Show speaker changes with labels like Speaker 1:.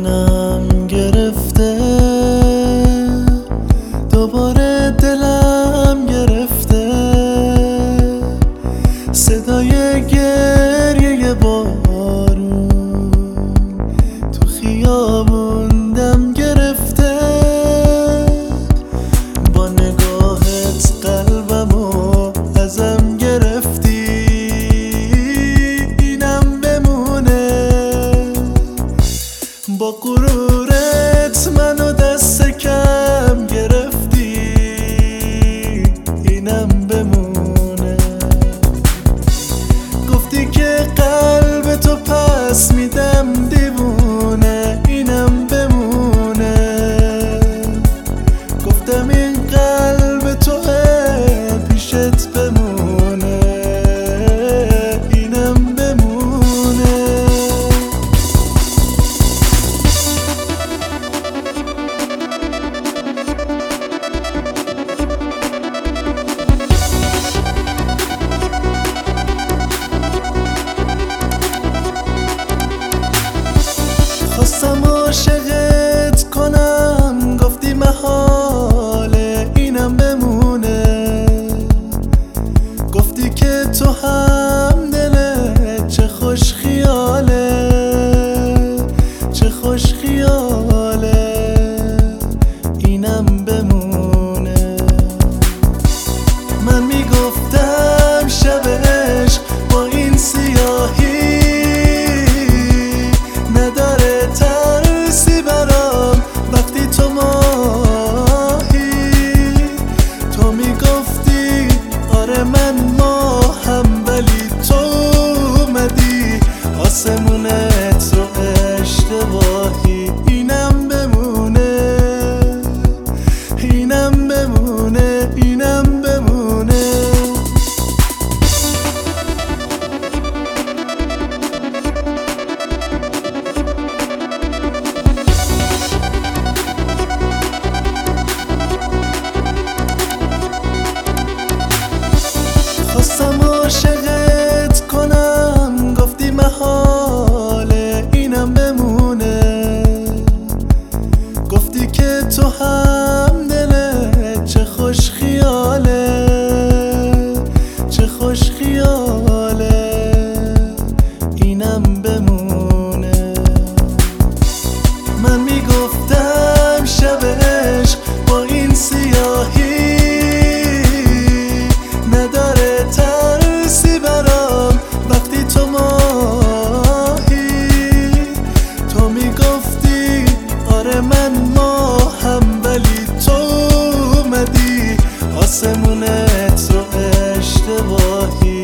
Speaker 1: جونم گرفته، دوباره دلم گرفته، صدای گریه بارون تو خیابون دم گرفته، با نگاهت قلبمو ازم گرفتی، اینم بمونه، با غرورت منو دست کم گرفتی، اینم بمونه، گفتی که قلب تو پس میدم دیوونه، اینم بمونه، گفتم این قلب توه پیشت بمونه، اینم بمونه. خواستم عاشقت کنم، گفتی محاله، اینم بمونه، گفتی که تو هم دلت چه خوش خیاله، چه خوش خیاله، اینم بمونه. من میگفتم شب عشق با این سیاهی نداره ترسی برام، وقتی تو ماهی، تو میگفتی آره من ماهم، ولی تو اومدی آسمونت رو اشتباهی، اینم بمونه، اینم بمونه، اینم بمونه. خواستم عاشقت کنم، گفتی محاله، اینم بمونه، گفتی که تو هم دلت چه خوش خیاله، چه خوش خیاله، اینم بمونه. من میگفتم شب عشق با این سیاهی نداره ترسی برام، وقتی تو ماهی، تو میگفتی آره من ماهم، ولی تو اومدی آسمونت رو اشتباهی،